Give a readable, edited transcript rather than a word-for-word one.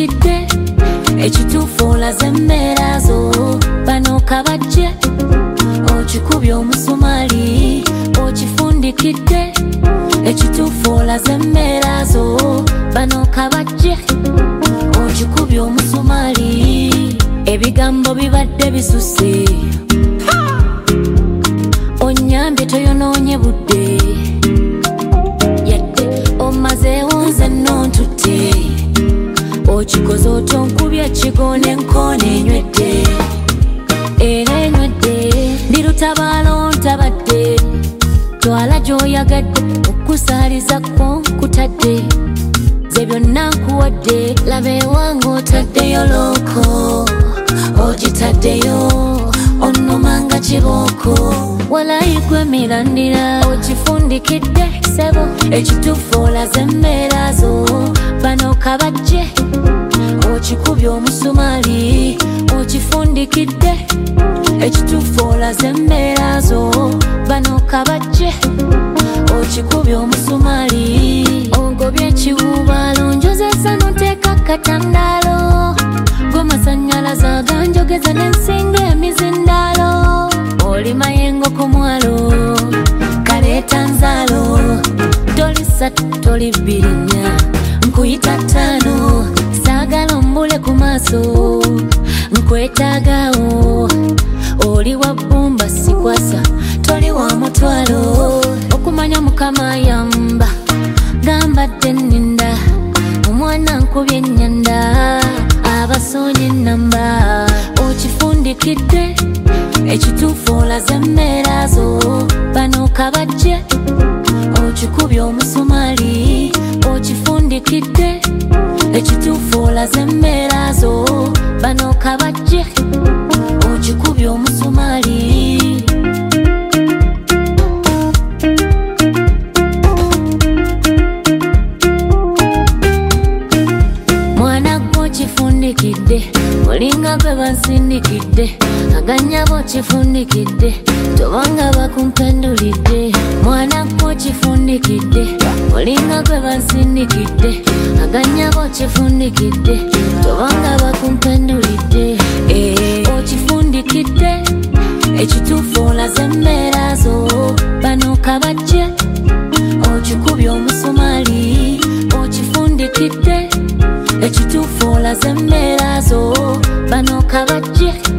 okifundikidde ekituufu olaze embeera zo bano kabajje okikubye omusumali okifundikidde ekituufu olaze embeera zo bano kabajje okikubye omusumali ebigambo bibadde bisuse onyambye toyonoonye budde yadde omazeewo nze nontutte okikoze otonkubye ekigone enkoona enywedde era enywedde ndi lutabaalo ntabadde twala gy'oyagadde okusaalizako nkutadde ze byonna nkuwadde laba ewange otaddeyo looko ogitaddeyo onnumanga kibooko walayigwe mirandira okifundikidde sebo ekituufu olaze embeera zo bano kabajje okikubye omusumali okifundikidde ekituufu olaze embeera zo bano kabajje okikubye omusumali ogobye ekiwubaalo njozesa noteeka katandaalo gwemasanyalaze aganjogeza n'ensinga emizindaalo oli mayengo ku mwalo kaleeta nzaalo toli ssatu toli bbirinya nkuyita ttaano saagala ombule ku maaso nkwetaagaawo oli wa bbumba sikwasa toli wa mutwalo okumanya mukama yamba gambadde nninda omwana nkubye ennyanda abasoonye ennamba okifundikidde ekituufu olaze embeera zo bano kabajje okikubye omusumali okifundikidde ekituufu olaze embeera zo bano kabajje okikubye omusumali mwana gwe okifundikidde olinga gwe bansindikidde aganyabo okifundikidde tobanga bakumpendulidde mwana gwe okifundikidde olinga gwe bansindikidde aganyabo okifundikidde tobanga bakumpendulidde okifundikidde ekituufu olaze embeera zo bano kabajje okikubye omusumali okifundikidde ekituufu olaze embeera zo bano kabajje